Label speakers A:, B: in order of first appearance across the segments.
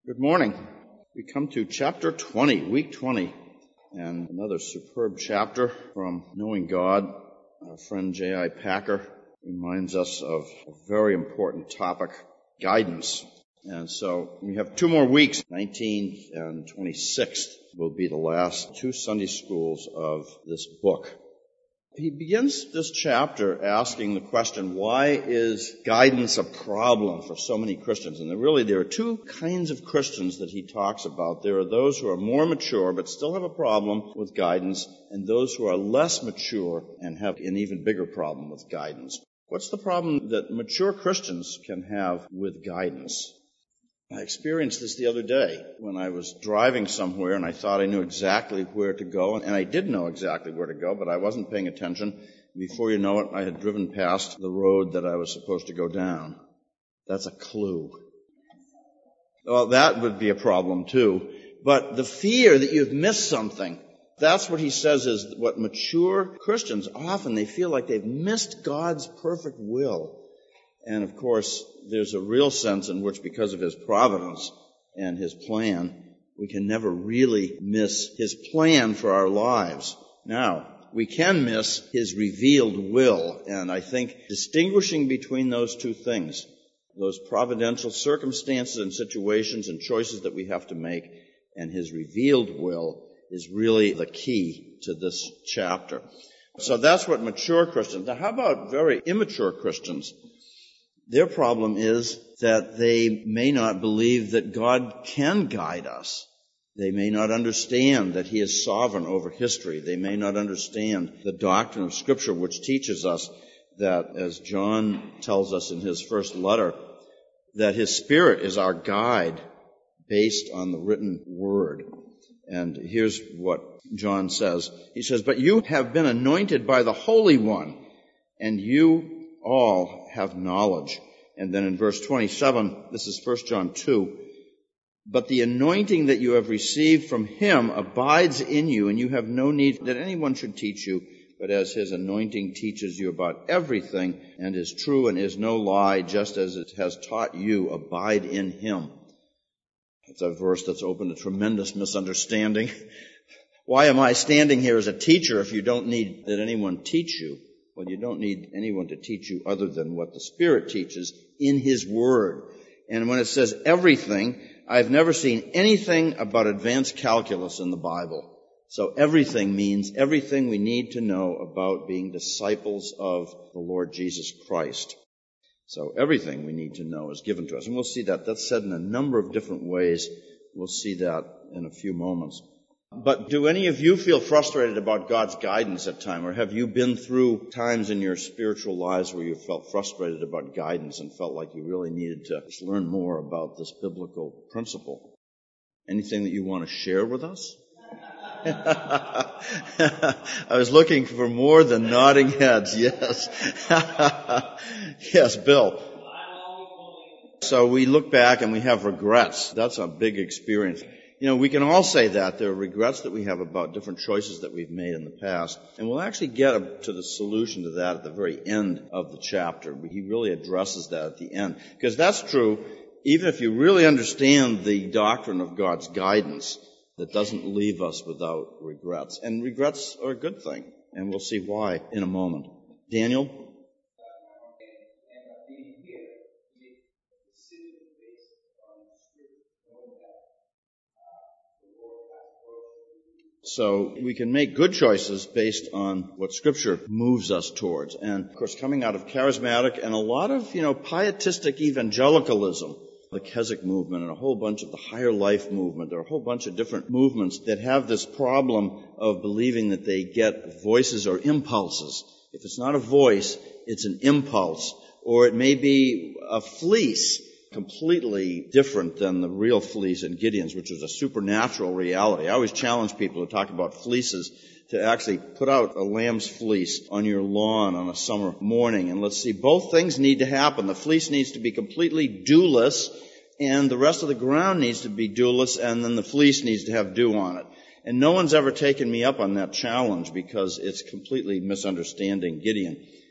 A: Good morning. We come to chapter 20, week 20, and another superb chapter from Knowing God. Our friend J.I. Packer reminds us of a very important topic, guidance. And so we have 2 more weeks, 19th and 26th will be the last 2 Sunday schools of this book. He begins this chapter asking the question, why is guidance a problem for so many Christians? And there are 2 kinds of Christians that he talks about. There are those who are more mature but still have a problem with guidance, and those who are less mature and have an even bigger problem with guidance. What's the problem that mature Christians can have with guidance? I experienced this the other day when I was driving somewhere and I thought I knew exactly where to go. And I did know exactly where to go, but I wasn't paying attention. Before you know it, I had driven past the road that I was supposed to go down. That's a clue. Well, that would be a problem too. But the fear that you've missed something, that's what he says is what mature Christians often, they feel like they've missed God's perfect will. And of course, there's a real sense in which, because of his providence and his plan, we can never really miss his plan for our lives. Now, we can miss his revealed will, and I think distinguishing between those 2 things, those providential circumstances and situations and choices that we have to make, and his revealed will, is really the key to this chapter. So that's what mature Christians. Now, how about very immature Christians? Their problem is that they may not believe that God can guide us. They may not understand that he is sovereign over history. They may not understand the doctrine of Scripture, which teaches us that, as John tells us in his first letter, that his Spirit is our guide based on the written Word. And here's what John says. He says, "But you have been anointed by the Holy One, and you all have knowledge." And then in verse 27, this is 1 John 2, "But the anointing that you have received from him abides in you, and you have no need that anyone should teach you, but as his anointing teaches you about everything, and is true and is no lie, just as it has taught you, abide in him." It's a verse that's open to tremendous misunderstanding. Why am I standing here as a teacher if you don't need that anyone teach you? Well, you don't need anyone to teach you other than what the Spirit teaches in his Word. And when it says everything, I've never seen anything about advanced calculus in the Bible. So everything means everything we need to know about being disciples of the Lord Jesus Christ. So everything we need to know is given to us. And we'll see that. That's said in a number of different ways. We'll see that in a few moments. But do any of you feel frustrated about God's guidance at times? Or have you been through times in your spiritual lives where you felt frustrated about guidance and felt like you really needed to just learn more about this biblical principle? Anything that you want to share with us? I was looking for more than nodding heads. Yes. Yes, Bill. So we look back and we have regrets. That's a big experience. You know, we can all say that. There are regrets that we have about different choices that we've made in the past. And we'll actually get to the solution to that at the very end of the chapter. He really addresses that at the end. Because that's true, even if you really understand the doctrine of God's guidance, that doesn't leave us without regrets. And regrets are a good thing. And we'll see why in a moment. Daniel? So we can make good choices based on what Scripture moves us towards. And, of course, coming out of charismatic and a lot of, pietistic evangelicalism, the Keswick movement and a whole bunch of the higher life movement, there are a whole bunch of different movements that have this problem of believing that they get voices or impulses. If it's not a voice, it's an impulse. Or it may be a fleece, completely different than the real fleece in Gideon's, which was a supernatural reality. I always challenge people who talk about fleeces to actually put out a lamb's fleece on your lawn on a summer morning. And let's see, both things need to happen. The fleece needs to be completely dewless, and the rest of the ground needs to be dewless, and then the fleece needs to have dew on it. And no one's ever taken me up on that challenge because it's completely misunderstanding Gideon.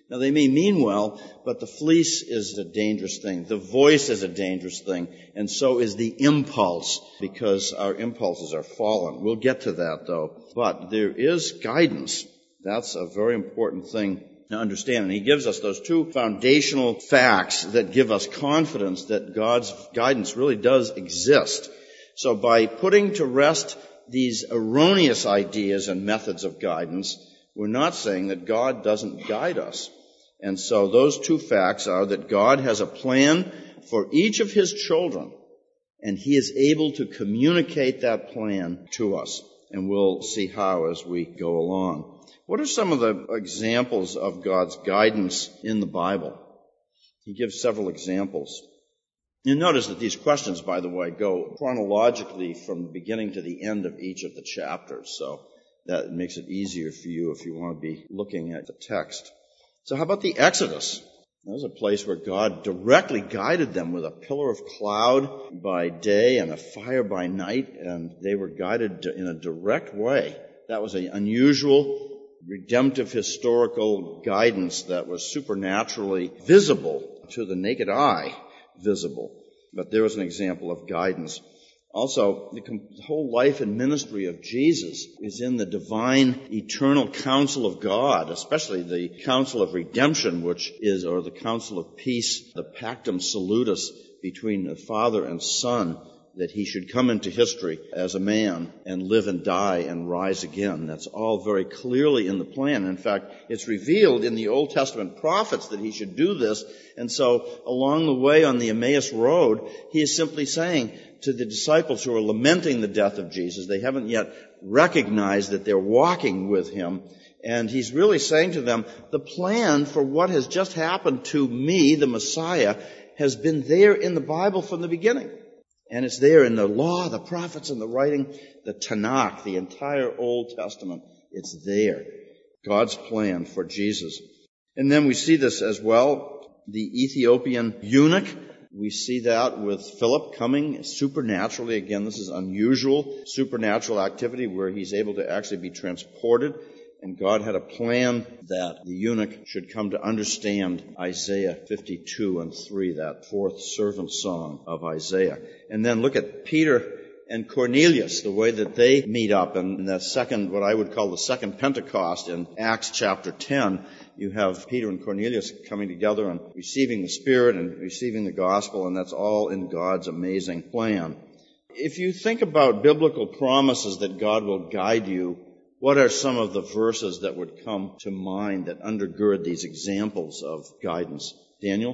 A: Now, they may mean well, but the fleece is a dangerous thing. The voice is a dangerous thing. And so is the impulse, because our impulses are fallen. We'll get to that, though. But there is guidance. That's a very important thing to understand. And he gives us those two foundational facts that give us confidence that God's guidance really does exist. So by putting to rest these erroneous ideas and methods of guidance, we're not saying that God doesn't guide us. And so those two facts are that God has a plan for each of his children, and he is able to communicate that plan to us. And we'll see how as we go along. What are some of the examples of God's guidance in the Bible? He gives several examples. You notice that these questions, by the way, go chronologically from the beginning to the end of each of the chapters. So that makes it easier for you if you want to be looking at the text. So how about the Exodus? That was a place where God directly guided them with a pillar of cloud by day and a fire by night, and they were guided in a direct way. That was an unusual, redemptive, historical guidance that was supernaturally visible to the naked eye, visible. But there was an example of guidance. Also, the whole life and ministry of Jesus is in the divine, eternal counsel of God, especially the counsel of redemption, which is, or the counsel of peace, the pactum salutis between the Father and Son, that he should come into history as a man and live and die and rise again. That's all very clearly in the plan. In fact, it's revealed in the Old Testament prophets that he should do this. And so along the way on the Emmaus Road, he is simply saying to the disciples who are lamenting the death of Jesus, they haven't yet recognized that they're walking with him. And he's really saying to them, the plan for what has just happened to me, the Messiah, has been there in the Bible from the beginning. And it's there in the law, the prophets, and the writing, the Tanakh, the entire Old Testament. It's there. God's plan for Jesus. And then we see this as well, the Ethiopian eunuch. We see that with Philip coming supernaturally. Again, this is unusual supernatural activity where he's able to actually be transported. And God had a plan that the eunuch should come to understand Isaiah 52 and 3, that fourth servant song of Isaiah. And then look at Peter and Cornelius, the way that they meet up. And in that second, what I would call the second Pentecost in Acts chapter 10, you have Peter and Cornelius coming together and receiving the Spirit and receiving the gospel, and that's all in God's amazing plan. If you think about biblical promises that God will guide you, what are some of the verses that would come to mind that undergird these examples of guidance? Daniel?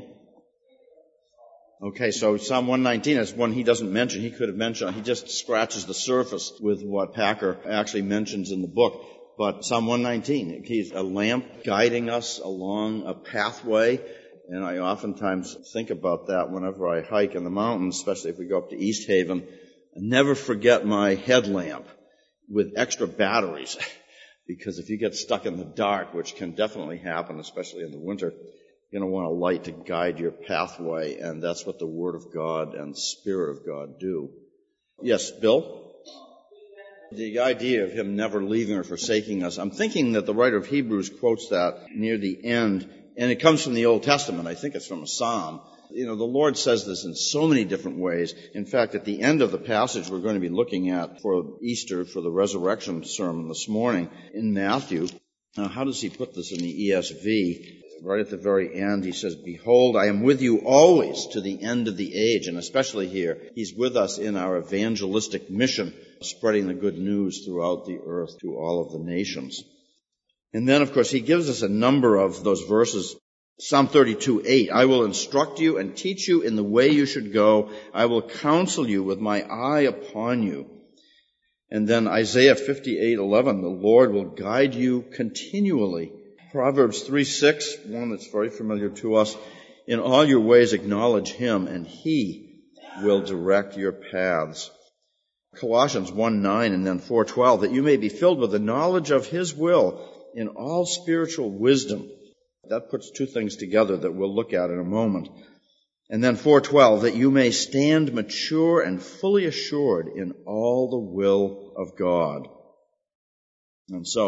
A: Okay, so Psalm 119 is one he doesn't mention. He could have mentioned, he just scratches the surface with what Packer actually mentions in the book. But Psalm 119, he's a lamp guiding us along a pathway. And I oftentimes think about that whenever I hike in the mountains, especially if we go up to East Haven. I never forget my headlamp with extra batteries, because if you get stuck in the dark, which can definitely happen, especially in the winter, you're going to want a light to guide your pathway, and that's what the Word of God and the Spirit of God do. Yes, Bill? The idea of him never leaving or forsaking us, I'm thinking that the writer of Hebrews quotes that near the end, and it comes from the Old Testament. I think it's from a psalm. You know, the Lord says this in so many different ways. In fact, at the end of the passage we're going to be looking at for Easter, for the resurrection sermon this morning in Matthew, how does he put this in the ESV? Right at the very end, he says, "Behold, I am with you always to the end of the age." And especially here, he's with us in our evangelistic mission, spreading the good news throughout the earth to all of the nations. And then, of course, he gives us a number of those verses. Psalm 32:8, "I will instruct you and teach you in the way you should go. I will counsel you with my eye upon you." And then Isaiah 58:11, "The Lord will guide you continually." Proverbs 3:6, one that's very familiar to us, "In all your ways acknowledge him, and he will direct your paths." Colossians 1:9 and then 4:12, "That you may be filled with the knowledge of his will in all spiritual wisdom." That puts two things together that we'll look at in a moment. And then 4:12, "That you may stand mature and fully assured in all the will of God." And so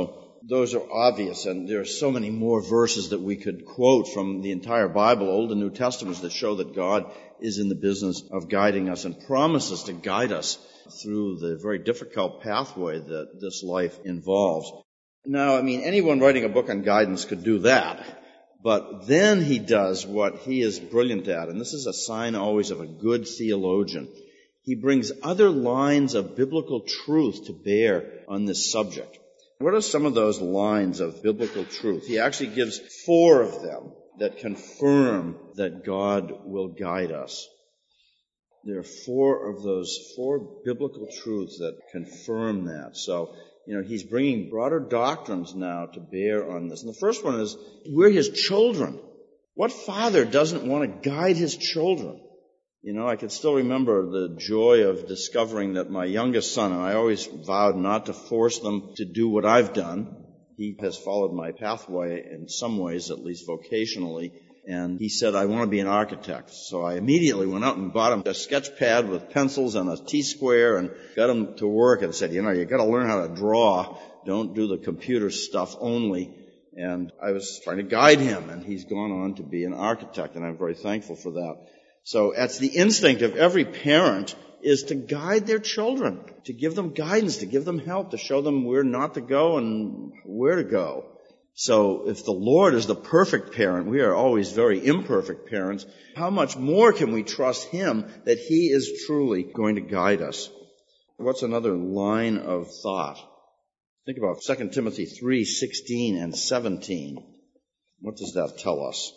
A: those are obvious, and there are so many more verses that we could quote from the entire Bible, Old and New Testaments, that show that God is in the business of guiding us and promises to guide us through the very difficult pathway that this life involves. Now, anyone writing a book on guidance could do that, but then he does what he is brilliant at, and this is a sign always of a good theologian. He brings other lines of biblical truth to bear on this subject. What are some of those lines of biblical truth? He actually gives 4 of them that confirm that God will guide us. There are 4 of those 4 biblical truths that confirm that. So, he's bringing broader doctrines now to bear on this. And the first one is, we're his children. What father doesn't want to guide his children? I can still remember the joy of discovering that my youngest son, and I always vowed not to force them to do what I've done. He has followed my pathway in some ways, at least vocationally, and he said, I want to be an architect. So I immediately went out and bought him a sketch pad with pencils and a T-square and got him to work and said, you got to learn how to draw. Don't do the computer stuff only. And I was trying to guide him, and he's gone on to be an architect, and I'm very thankful for that. So that's the instinct of every parent, is to guide their children, to give them guidance, to give them help, to show them where not to go and where to go. So if the Lord is the perfect parent, we are always very imperfect parents, how much more can we trust him that he is truly going to guide us? What's another line of thought? Think about 2 Timothy 3:16 and 17. What does that tell us?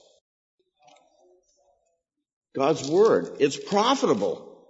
A: God's Word. It's profitable.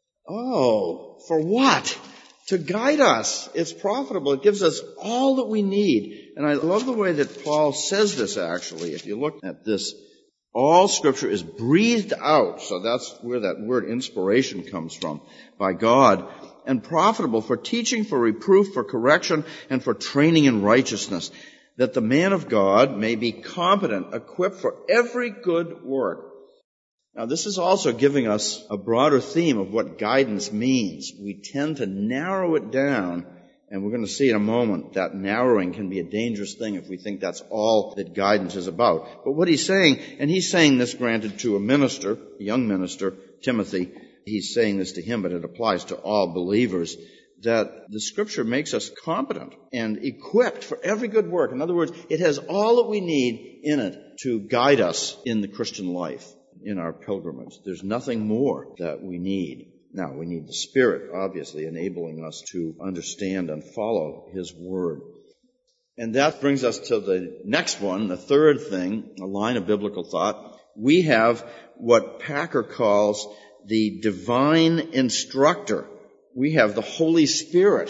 A: Oh, for what? To guide us. It's profitable. It gives us all that we need. And I love the way that Paul says this, actually. If you look at this, all Scripture is breathed out. So that's where that word inspiration comes from, by God. And profitable for teaching, for reproof, for correction, and for training in righteousness, that the man of God may be competent, equipped for every good work. Now, this is also giving us a broader theme of what guidance means. We tend to narrow it down, and we're going to see in a moment that narrowing can be a dangerous thing if we think that's all that guidance is about. But what he's saying, and he's saying this granted to a minister, a young minister, Timothy, he's saying this to him, but it applies to all believers, that the Scripture makes us competent and equipped for every good work. In other words, it has all that we need in it to guide us in the Christian life, in our pilgrimage. There's nothing more that we need. Now, we need the Spirit, obviously, enabling us to understand and follow His Word. And that brings us to the next one, the third thing, a line of biblical thought. We have what Packer calls the divine instructor. We have the Holy Spirit.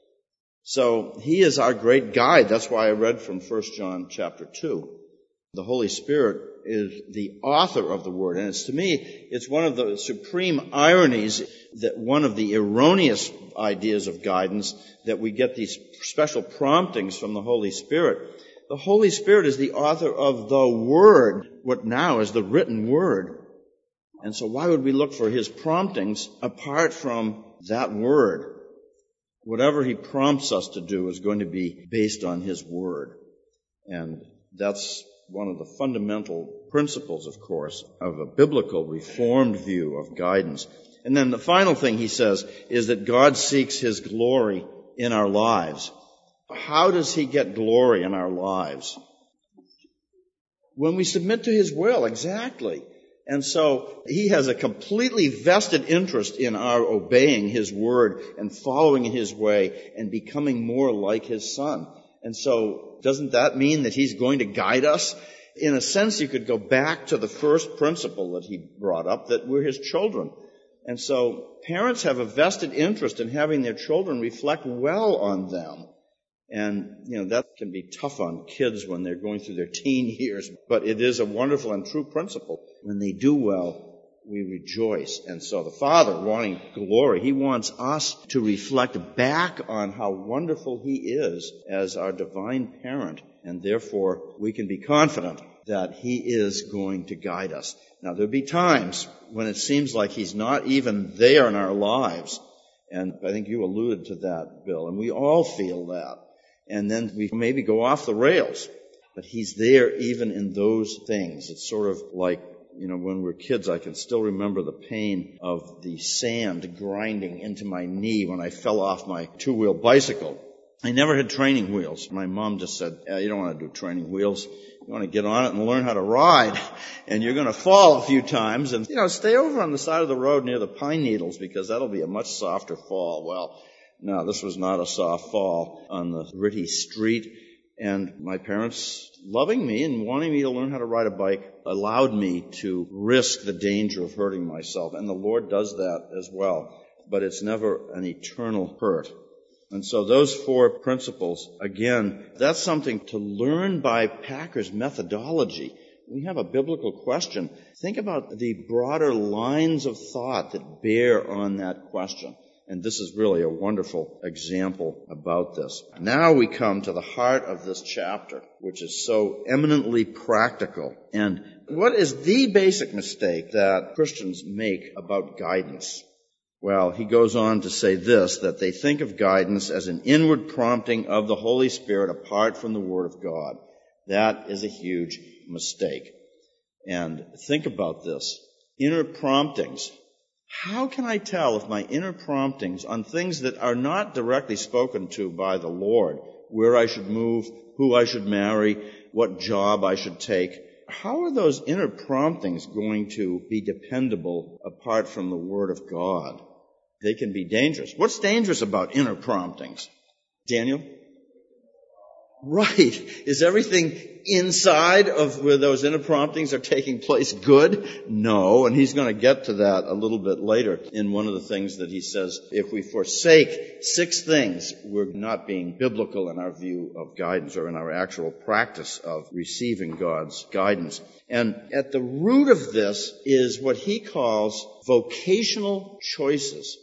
A: So He is our great guide. That's why I read from 1 John chapter 2. The Holy Spirit is the author of the Word. And to me, it's one of the supreme ironies that one of the erroneous ideas of guidance, that we get these special promptings from the Holy Spirit. The Holy Spirit is the author of the Word, what now is the written Word. And so why would we look for His promptings apart from that Word? Whatever He prompts us to do is going to be based on His Word. And that's one of the fundamental principles, of course, of a biblical reformed view of guidance. And then the final thing he says is that God seeks His glory in our lives. How does He get glory in our lives? When we submit to His will, exactly. And so He has a completely vested interest in our obeying His Word and following in His way and becoming more like His Son. And so doesn't that mean that He's going to guide us? In a sense, you could go back to the first principle that he brought up, that we're His children. And so parents have a vested interest in having their children reflect well on them. And, that can be tough on kids when they're going through their teen years, but it is a wonderful and true principle. When they do well, we rejoice. And so the Father, wanting glory, He wants us to reflect back on how wonderful He is as our divine parent, and therefore we can be confident that He is going to guide us. Now, there'll be times when it seems like He's not even there in our lives, and I think you alluded to that, Bill, and we all feel that. and then we maybe go off the rails. But He's there even in those things. It's sort of like, when we're kids, I can still remember the pain of the sand grinding into my knee when I fell off my two-wheel bicycle. I never had training wheels. My mom just said, you don't want to do training wheels. You want to get on it and learn how to ride. And you're going to fall a few times. And, stay over on the side of the road near the pine needles because that'll be a much softer fall. Well, no, this was not a soft fall on the gritty street. And my parents, loving me and wanting me to learn how to ride a bike, allowed me to risk the danger of hurting myself. And the Lord does that as well. But it's never an eternal hurt. And so those 4 principles, again, that's something to learn by Packer's methodology. We have a biblical question. Think about the broader lines of thought that bear on that question. And this is really a wonderful example about this. Now we come to the heart of this chapter, which is so eminently practical. And what is the basic mistake that Christians make about guidance? Well, he goes on to say this, that they think of guidance as an inward prompting of the Holy Spirit apart from the Word of God. That is a huge mistake. And think about this. Inner promptings. How can I tell if my inner promptings on things that are not directly spoken to by the Lord, where I should move, who I should marry, what job I should take, how are those inner promptings going to be dependable apart from the Word of God? They can be dangerous. What's dangerous about inner promptings? Daniel? Right. Is everything inside of where those inner promptings are taking place good? No. And he's going to get to that a little bit later in one of the things that he says, if we forsake 6 things, we're not being biblical in our view of guidance or in our actual practice of receiving God's guidance. And at the root of this is what he calls vocational choices.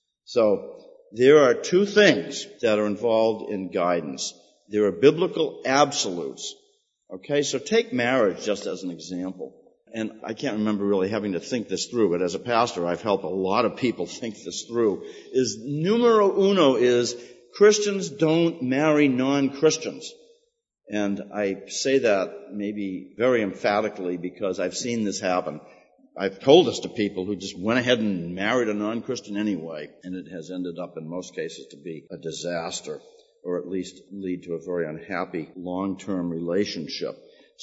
A: So there are 2 things that are involved in guidance. There are biblical absolutes. Okay, so take marriage just as an example. And I can't remember really having to think this through, but as a pastor, I've helped a lot of people think this through. Numero uno is Christians don't marry non-Christians. And I say that maybe very emphatically because I've seen this happen. I've told this to people who just went ahead and married a non-Christian anyway, and it has ended up in most cases to be a disaster, or at least lead to a very unhappy long-term relationship.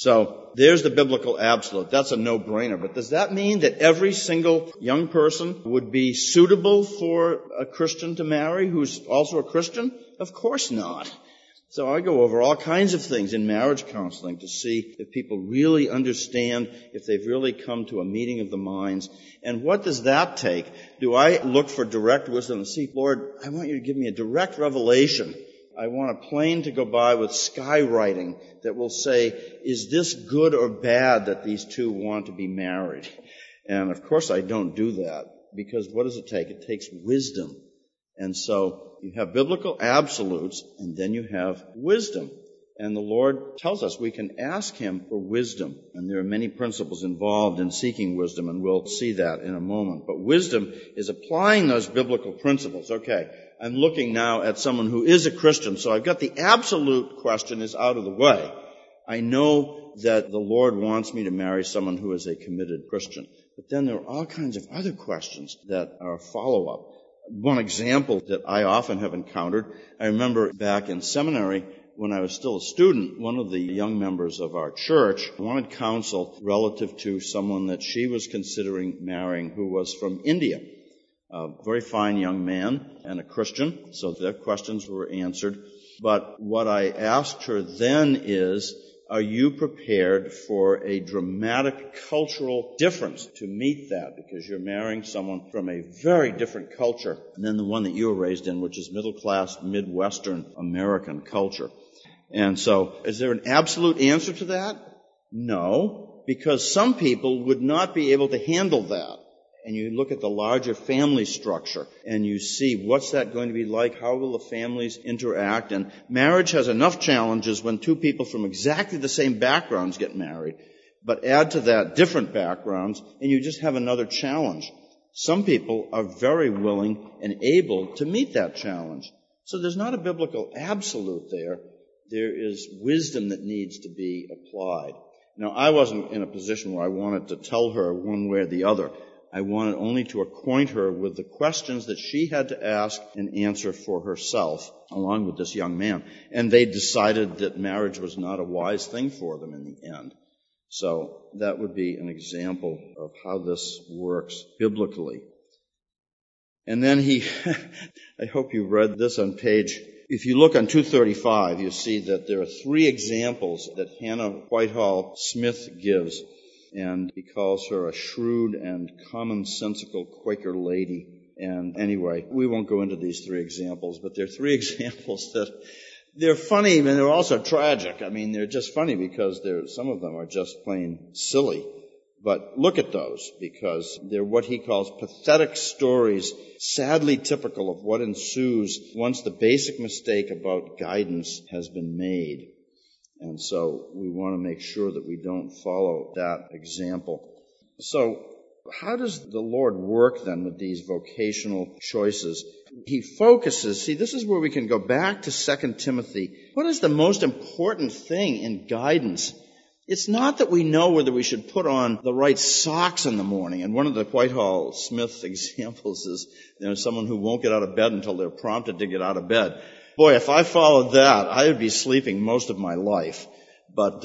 A: So there's the biblical absolute. That's a no-brainer. But does that mean that every single young person would be suitable for a Christian to marry who's also a Christian? Of course not. So I go over all kinds of things in marriage counseling to see if people really understand, if they've really come to a meeting of the minds. And what does that take? Do I look for direct wisdom and see, Lord, I want you to give me a direct revelation. I want a plane to go by with skywriting that will say, is this good or bad that these 2 want to be married? And of course I don't do that, because what does it take? It takes wisdom. And so you have biblical absolutes, and then you have wisdom. And the Lord tells us we can ask Him for wisdom. And there are many principles involved in seeking wisdom, and we'll see that in a moment. But wisdom is applying those biblical principles. Okay, I'm looking now at someone who is a Christian, so I've got the absolute question is out of the way. I know that the Lord wants me to marry someone who is a committed Christian. But then there are all kinds of other questions that are follow-up. One example that I often have encountered, I remember back in seminary when I was still a student, one of the young members of our church wanted counsel relative to someone that she was considering marrying who was from India. A very fine young man and a Christian, so their questions were answered. But what I asked her then is, are you prepared for a dramatic cultural difference to meet that? Because you're marrying someone from a very different culture than the one that you were raised in, which is middle-class, Midwestern American culture. And so, is there an absolute answer to that? No, because some people would not be able to handle that. And you look at the larger family structure and you see what's that going to be like, how will the families interact, and marriage has enough challenges when 2 people from exactly the same backgrounds get married, but add to that different backgrounds and you just have another challenge. Some people are very willing and able to meet that challenge. So there's not a biblical absolute there, there is wisdom that needs to be applied. Now, I wasn't in a position where I wanted to tell her one way or the other. I wanted only to acquaint her with the questions that she had to ask and answer for herself, along with this young man. And they decided that marriage was not a wise thing for them in the end. So that would be an example of how this works biblically. And then I hope you read this on page, if you look on 235, you see that there are 3 examples that Hannah Whitehall Smith gives. And he calls her a shrewd and commonsensical Quaker lady. And anyway, we won't go into these 3 examples, but they're 3 examples that they're funny and they're also tragic. I mean, they're just funny because some of them are just plain silly. But look at those, because they're what he calls pathetic stories, sadly typical of what ensues once the basic mistake about guidance has been made. And so we want to make sure that we don't follow that example. So how does the Lord work then with these vocational choices? He focuses, this is where we can go back to 2 Timothy. What is the most important thing in guidance? It's not that we know whether we should put on the right socks in the morning. And one of the Whitehall Smith examples is, someone who won't get out of bed until they're prompted to get out of bed. Boy, if I followed that, I would be sleeping most of my life. But,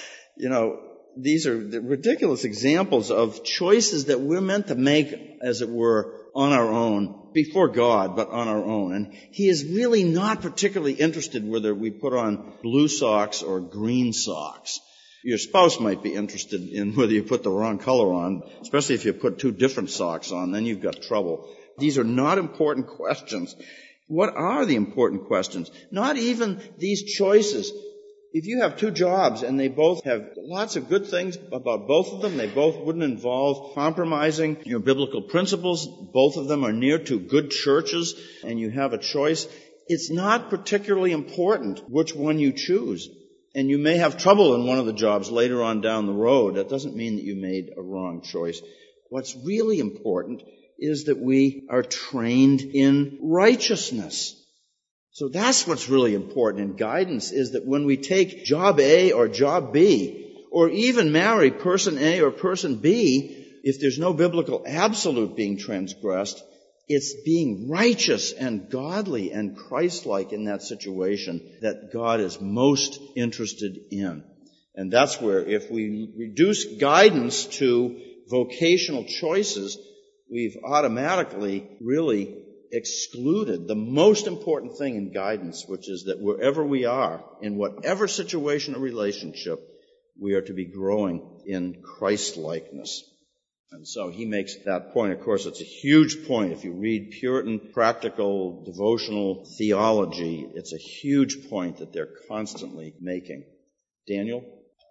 A: these are the ridiculous examples of choices that we're meant to make, as it were, on our own, before God, but on our own. And he is really not particularly interested whether we put on blue socks or green socks. Your spouse might be interested in whether you put the wrong color on, especially if you put 2 different socks on, then you've got trouble. These are not important questions. What are the important questions? Not even these choices. If you have 2 jobs and they both have lots of good things about both of them, they both wouldn't involve compromising your biblical principles, both of them are near to good churches, and you have a choice, it's not particularly important which one you choose. And you may have trouble in one of the jobs later on down the road. That doesn't mean that you made a wrong choice. What's really important is that we are trained in righteousness. So that's what's really important in guidance, is that when we take job A or job B, or even marry person A or person B, if there's no biblical absolute being transgressed, it's being righteous and godly and Christ-like in that situation that God is most interested in. And that's where, if we reduce guidance to vocational choices, we've automatically really excluded the most important thing in guidance, which is that wherever we are, in whatever situation or relationship, we are to be growing in Christ-likeness. And so he makes that point. Of course, it's a huge point. If you read Puritan practical devotional theology, it's a huge point that they're constantly making. Daniel?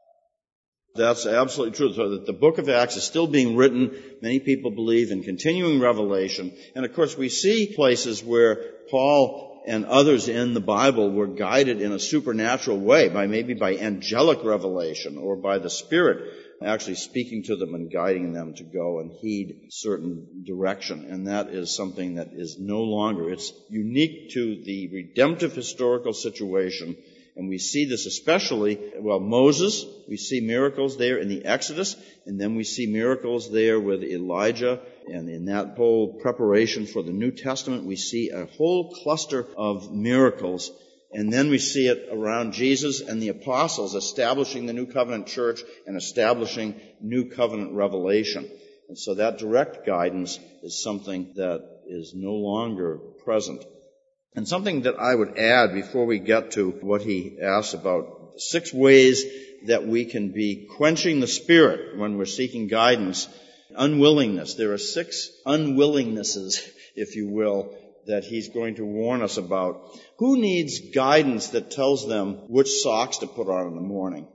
A: That's absolutely true. So that the book of Acts is still being written. Many people believe in continuing revelation. And of course, we see places where Paul and others in the Bible were guided in a supernatural way, maybe by angelic revelation or by the Spirit actually speaking to them and guiding them to go and heed certain direction. And that is something that is no longer, it's unique to the redemptive historical situation. And we see this especially, Moses, we see miracles there in the Exodus, and then we see miracles there with Elijah, and in that whole preparation for the New Testament, we see a whole cluster of miracles. And then we see it around Jesus and the apostles establishing the New Covenant church and establishing New Covenant revelation. And so that direct guidance is something that is no longer present. And something that I would add before we get to what he asks about 6 ways that we can be quenching the Spirit when we're seeking guidance. Unwillingness. There are 6 unwillingnesses, if you will, that he's going to warn us about. Who needs guidance that tells them which socks to put on in the morning?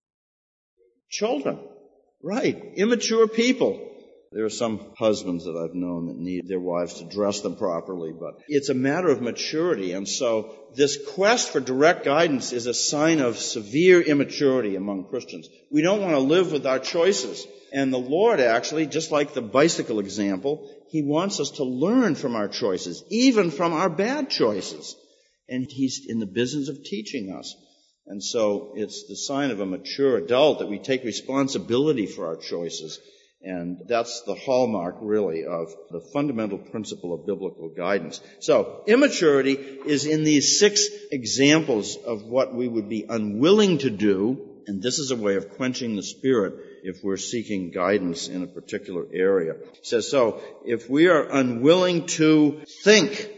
A: Children. Right. Immature people. There are some husbands that I've known that need their wives to dress them properly, but it's a matter of maturity. And so this quest for direct guidance is a sign of severe immaturity among Christians. We don't want to live with our choices. And the Lord actually, just like the bicycle example, he wants us to learn from our choices, even from our bad choices. And he's in the business of teaching us. And so it's the sign of a mature adult that we take responsibility for our choices. And that's the hallmark, really, of the fundamental principle of biblical guidance. So, immaturity is in these 6 examples of what we would be unwilling to do, and this is a way of quenching the Spirit if we're seeking guidance in a particular area. He says, so, if we are unwilling to think,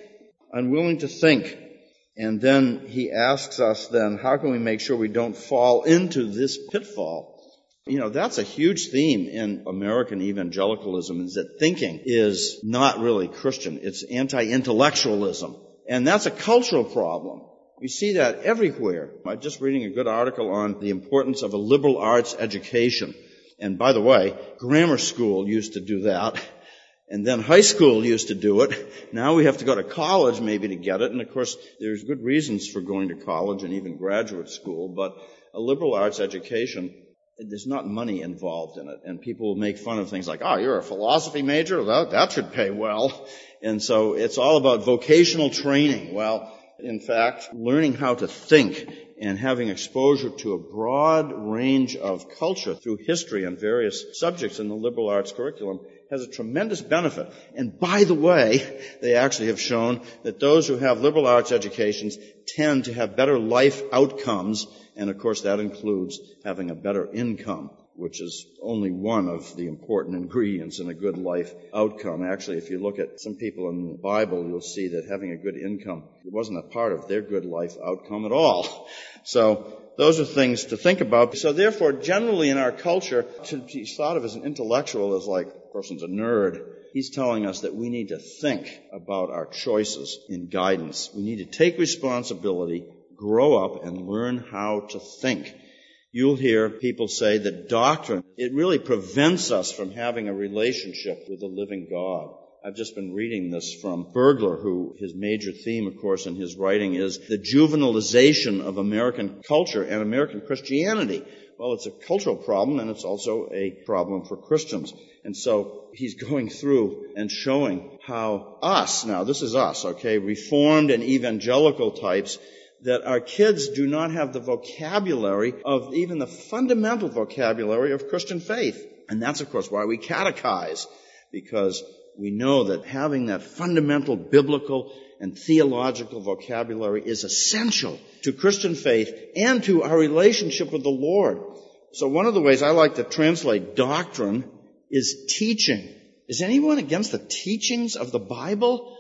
A: and then he asks us then, how can we make sure we don't fall into this pitfall? You know, that's a huge theme in American evangelicalism, is that thinking is not really Christian. It's anti-intellectualism. And that's a cultural problem. We see that everywhere. I'm just reading a good article on the importance of a liberal arts education. And by the way, grammar school used to do that. And then high school used to do it. Now we have to go to college maybe to get it. And of course, there's good reasons for going to college and even graduate school. But a liberal arts education, there's not money involved in it. And people will make fun of things like, oh, you're a philosophy major? That should pay well. And so it's all about vocational training. Well, in fact, learning how to think and having exposure to a broad range of culture through history and various subjects in the liberal arts curriculum has a tremendous benefit. And by the way, they actually have shown that those who have liberal arts educations tend to have better life outcomes. And of course, that includes having a better income, which is only one of the important ingredients in a good life outcome. Actually, if you look at some people in the Bible, you'll see that having a good income wasn't a part of their good life outcome at all. So those are things to think about. So therefore, generally in our culture, to be thought of as an intellectual is like a person's a nerd. He's telling us that we need to think about our choices in guidance. We need to take responsibility, grow up, and learn how to think. You'll hear people say that doctrine, it really prevents us from having a relationship with the living God. I've just been reading this from Bergler, who his major theme, of course, in his writing is the juvenilization of American culture and American Christianity. Well, it's a cultural problem, and it's also a problem for Christians. And so he's going through and showing how us, now this is us, okay, Reformed and evangelical types, that our kids do not have the vocabulary of even the fundamental vocabulary of Christian faith. And that's, of course, why we catechize, because we know that having that fundamental biblical and theological vocabulary is essential to Christian faith and to our relationship with the Lord. So one of the ways I like to translate doctrine is teaching. Is anyone against the teachings of the Bible?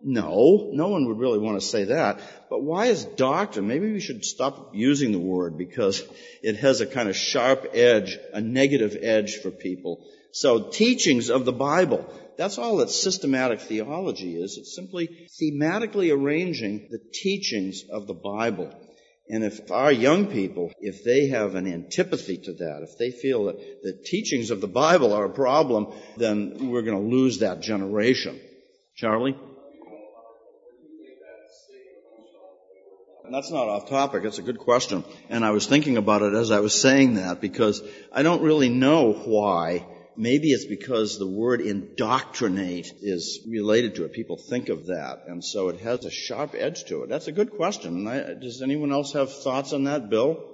A: No one would really want to say that. But why is doctrine? Maybe we should stop using the word because it has a kind of sharp edge, a negative edge for people. So teachings of the Bible, that's all that systematic theology is. It's simply thematically arranging the teachings of the Bible. And if our young people, if they have an antipathy to that, if they feel that the teachings of the Bible are a problem, then we're going to lose that generation. Charlie? That's not off topic. It's a good question. And I was thinking about it as I was saying that because I don't really know why. Maybe it's because the word indoctrinate is related to it. People think of that. And so it has a sharp edge to it. That's a good question. Does anyone else have thoughts on that, Bill?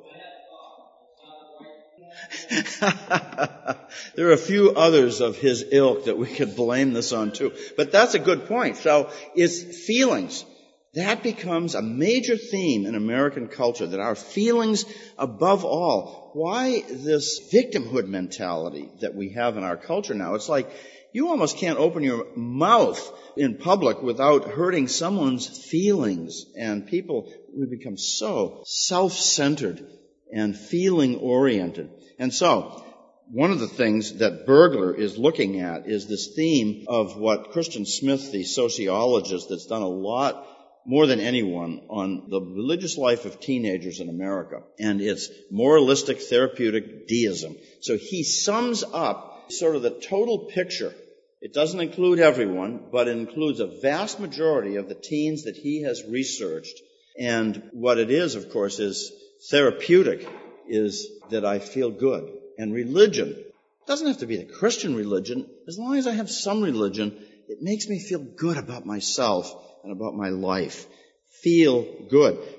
A: There are a few others of his ilk that we could blame this on too. But that's a good point. So it's feelings. That becomes a major theme in American culture, that our feelings above all. Why this victimhood mentality that we have in our culture now? It's like you almost can't open your mouth in public without hurting someone's feelings. And people, we become so self-centered and feeling-oriented. And so, one of the things that Bergler is looking at is this theme of what Christian Smith, the sociologist that's done a lot more than anyone on the religious life of teenagers in America, and it's moralistic therapeutic deism. So he sums up sort of the total picture. It doesn't include everyone, but it includes a vast majority of the teens that he has researched. And what it is, of course, is therapeutic, is that I feel good. And religion doesn't have to be the Christian religion. As long as I have some religion, it makes me feel good about myself and about my life. Feel good.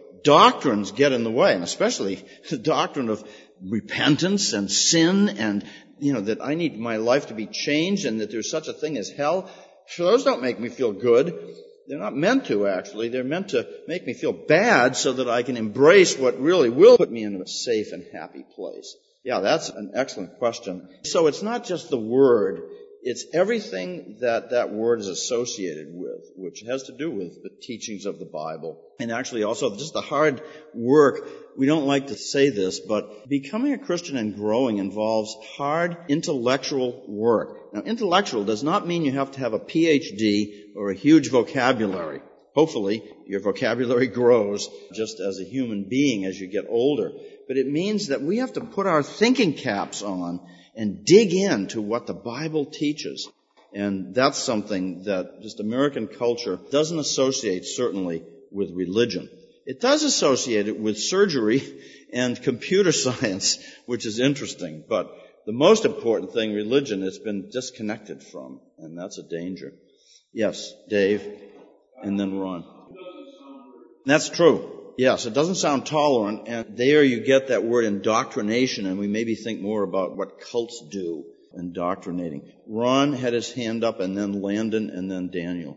A: doctrines get in the way, and especially the doctrine of repentance and sin and, that I need my life to be changed and that there's such a thing as hell. Sure, those don't make me feel good. They're not meant to, actually. They're meant to make me feel bad so that I can embrace what really will put me in a safe and happy place. Yeah, that's an excellent question. So it's not just the Word. It's everything that Word is associated with, which has to do with the teachings of the Bible. And actually also just the hard work. We don't like to say this, but becoming a Christian and growing involves hard intellectual work. Now, intellectual does not mean you have to have a PhD or a huge vocabulary. Hopefully, your vocabulary grows just as a human being as you get older. But it means that we have to put our thinking caps on and dig into what the Bible teaches. And that's something that just American culture doesn't associate, certainly, with religion. It does associate it with surgery and computer science, which is interesting. But the most important thing, religion, has been disconnected from, and that's a danger. Yes, Dave, and then Ron. That's true. Yes, it doesn't sound tolerant, and there you get that word indoctrination, and we maybe think more about what cults do, indoctrinating. Ron had his hand up, and then Landon, and then Daniel.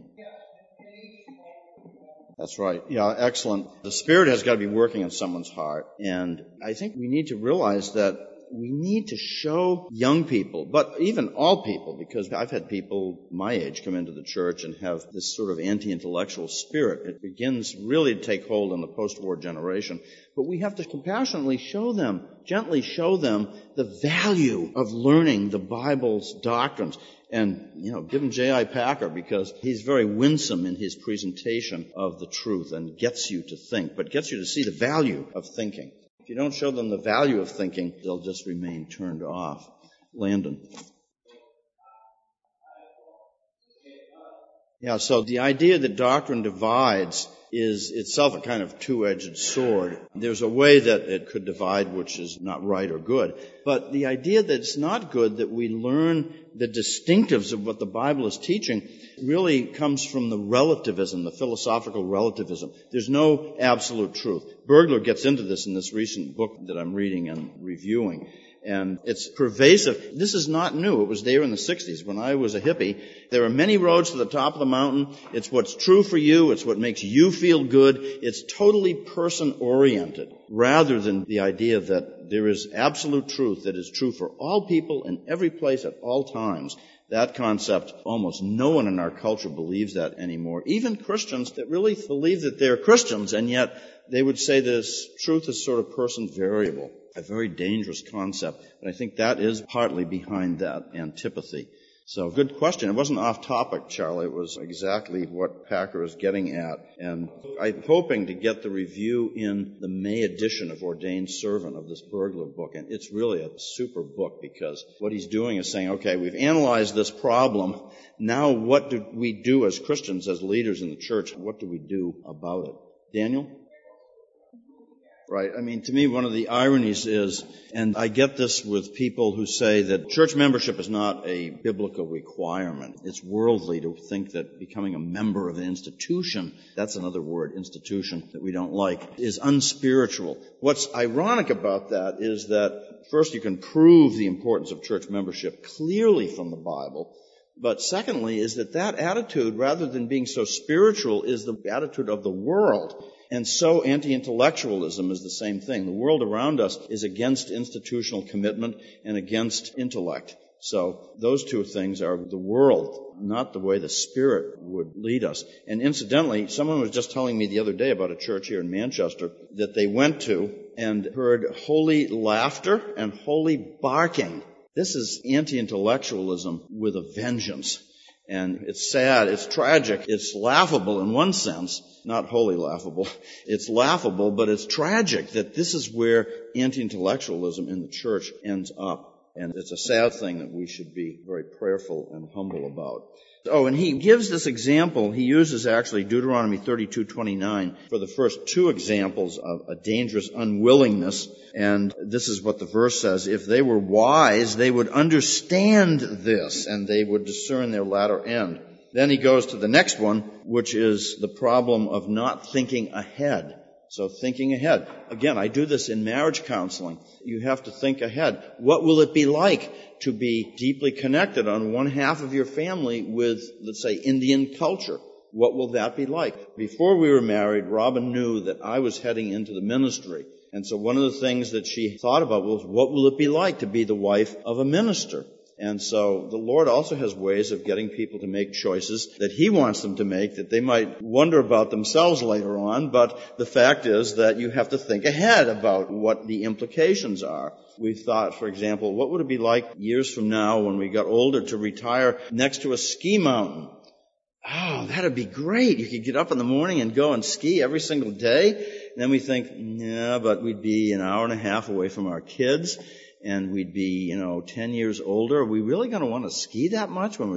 A: That's right. Yeah, excellent. The Spirit has got to be working in someone's heart, and I think we need to realize that we need to show young people, but even all people, because I've had people my age come into the church and have this sort of anti-intellectual spirit. It begins really to take hold in the post-war generation. But we have to compassionately show them, gently show them the value of learning the Bible's doctrines. And, give them J.I. Packer because he's very winsome in his presentation of the truth and gets you to think, but gets you to see the value of thinking. If you don't show them the value of thinking, they'll just remain turned off. Landon. Yeah, so the idea that doctrine divides is itself a kind of two-edged sword. There's a way that it could divide which is not right or good. But the idea that it's not good that we learn the distinctives of what the Bible is teaching really comes from the relativism, the philosophical relativism. There's no absolute truth. Bergler gets into this in this recent book that I'm reading and reviewing. And it's pervasive. This is not new. It was there in the 60s when I was a hippie. There are many roads to the top of the mountain. It's what's true for you. It's what makes you feel good. It's totally person-oriented rather than the idea that there is absolute truth that is true for all people in every place at all times. That concept, almost no one in our culture believes that anymore. Even Christians that really believe that they're Christians, and yet they would say this truth is sort of person variable. A very dangerous concept. And I think that is partly behind that antipathy. So, good question. It wasn't off topic, Charlie. It was exactly what Packer is getting at. And I'm hoping to get the review in the May edition of Ordained Servant of this Bergler book. And it's really a super book because what he's doing is saying, okay, we've analyzed this problem. Now what do we do as Christians, as leaders in the church? What do we do about it? Daniel? Right. I mean, to me, one of the ironies is, and I get this with people who say that church membership is not a biblical requirement. It's worldly to think that becoming a member of an institution, that's another word, institution, that we don't like, is unspiritual. What's ironic about that is that, first, you can prove the importance of church membership clearly from the Bible. But secondly, is that attitude, rather than being so spiritual, is the attitude of the world. And so anti-intellectualism is the same thing. The world around us is against institutional commitment and against intellect. So those two things are the world, not the way the Spirit would lead us. And incidentally, someone was just telling me the other day about a church here in Manchester that they went to and heard holy laughter and holy barking. This is anti-intellectualism with a vengeance. And it's sad, it's tragic, it's laughable in one sense, not wholly laughable. It's laughable, but it's tragic that this is where anti-intellectualism in the church ends up. And it's a sad thing that we should be very prayerful and humble about. Oh, and he gives this example. He uses actually Deuteronomy 32:29 for the first two examples of a dangerous unwillingness. And this is what the verse says. If they were wise, they would understand this, and they would discern their latter end. Then he goes to the next one, which is the problem of not thinking ahead. So thinking ahead. Again, I do this in marriage counseling. You have to think ahead. What will it be like to be deeply connected on one half of your family with, let's say, Indian culture? What will that be like? Before we were married, Robin knew that I was heading into the ministry. And so one of the things that she thought about was, what will it be like to be the wife of a minister? And so the Lord also has ways of getting people to make choices that He wants them to make that they might wonder about themselves later on. But the fact is that you have to think ahead about what the implications are. We thought, for example, what would it be like years from now when we got older to retire next to a ski mountain? Oh, that'd be great. You could get up in the morning and go and ski every single day. And then we think, yeah, but we'd be an hour and a half away from our kids, and we'd be, 10 years older. Are we really going to want to ski that much when we're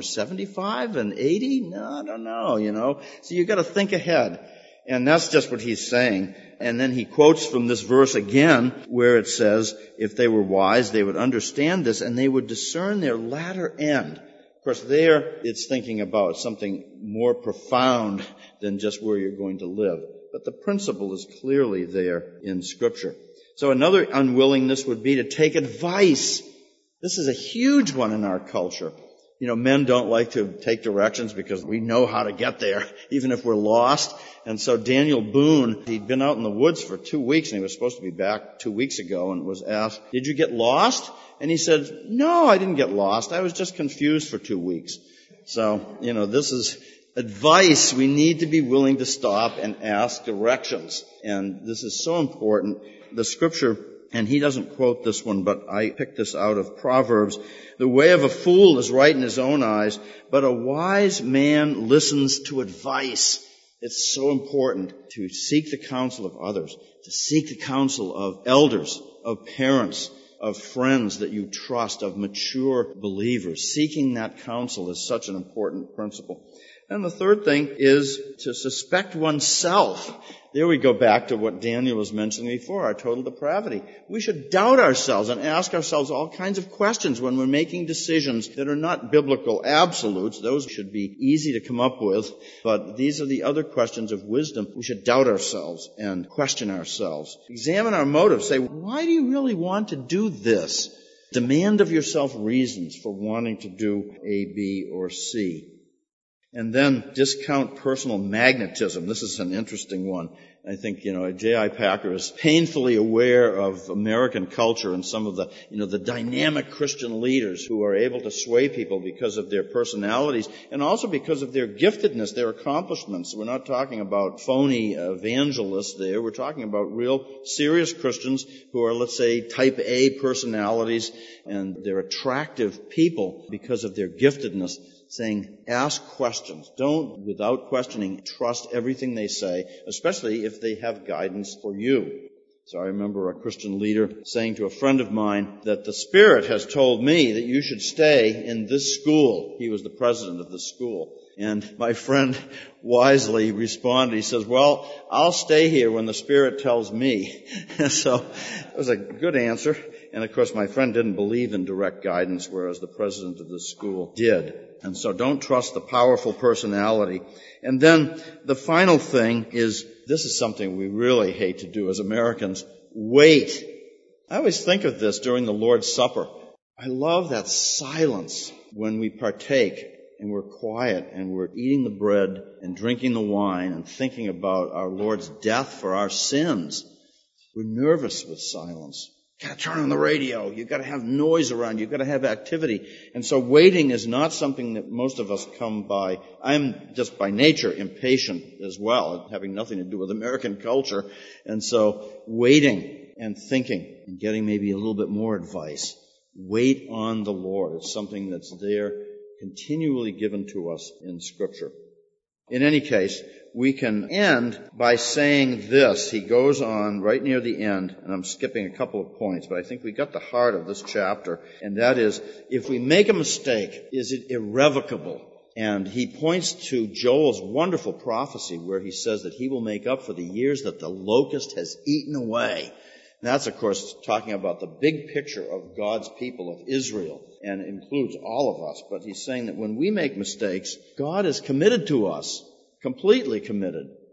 A: 75 and 80? No, I don't know, So you've got to think ahead. And that's just what he's saying. And then he quotes from this verse again, where it says, if they were wise, they would understand this, and they would discern their latter end. Of course, there it's thinking about something more profound than just where you're going to live. But the principle is clearly there in Scripture. So another unwillingness would be to take advice. This is a huge one in our culture. Men don't like to take directions because we know how to get there, even if we're lost. And so Daniel Boone, he'd been out in the woods for 2 weeks, and he was supposed to be back 2 weeks ago, and was asked, did you get lost? And he said, no, I didn't get lost. I was just confused for 2 weeks. So, this is advice. We need to be willing to stop and ask directions. And this is so important. The Scripture, and he doesn't quote this one, but I picked this out of Proverbs. The way of a fool is right in his own eyes, but a wise man listens to advice. It's so important to seek the counsel of others, to seek the counsel of elders, of parents, of friends that you trust, of mature believers. Seeking that counsel is such an important principle. And the third thing is to suspect oneself. There we go back to what Daniel was mentioning before, our total depravity. We should doubt ourselves and ask ourselves all kinds of questions when we're making decisions that are not biblical absolutes. Those should be easy to come up with. But these are the other questions of wisdom. We should doubt ourselves and question ourselves. Examine our motives. Say, why do you really want to do this? Demand of yourself reasons for wanting to do A, B, or C. And then discount personal magnetism. This is an interesting one. I think, J.I. Packer is painfully aware of American culture and some of the, the dynamic Christian leaders who are able to sway people because of their personalities and also because of their giftedness, their accomplishments. We're not talking about phony evangelists there. We're talking about real serious Christians who are, let's say, type A personalities, and they're attractive people because of their giftedness. Saying, ask questions. Don't, without questioning, trust everything they say, especially if they have guidance for you. So I remember a Christian leader saying to a friend of mine that the Spirit has told me that you should stay in this school. He was the president of the school. And my friend wisely responded, he says, well, I'll stay here when the Spirit tells me. So it was a good answer. And of course, my friend didn't believe in direct guidance, whereas the president of the school did. And so don't trust the powerful personality. And then the final thing is, this is something we really hate to do as Americans, wait. I always think of this during the Lord's Supper. I love that silence when we partake and we're quiet and we're eating the bread and drinking the wine and thinking about our Lord's death for our sins. We're nervous with silence. You've got to turn on the radio. You've got to have noise around. You've got to have activity. And so waiting is not something that most of us come by. I'm just by nature impatient as well, having nothing to do with American culture. And so waiting and thinking and getting maybe a little bit more advice. Wait on the Lord. It's something that's there continually given to us in Scripture. In any case, we can end by saying this. He goes on right near the end, and I'm skipping a couple of points, but I think we got the heart of this chapter, and that is, if we make a mistake, is it irrevocable? And he points to Joel's wonderful prophecy where he says that he will make up for the years that the locust has eaten away. And that's, of course, talking about the big picture of God's people, of Israel, and includes all of us. But he's saying that when we make mistakes, God is committed to us, completely committed.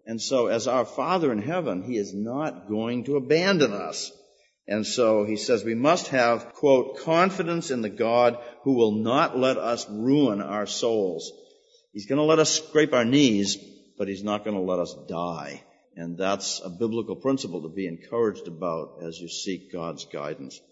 A: And so as our Father in heaven, He is not going to abandon us. And so he says we must have, quote, confidence in the God who will not let us ruin our souls. He's going to let us scrape our knees, but He's not going to let us die. And that's a biblical principle to be encouraged about as you seek God's guidance.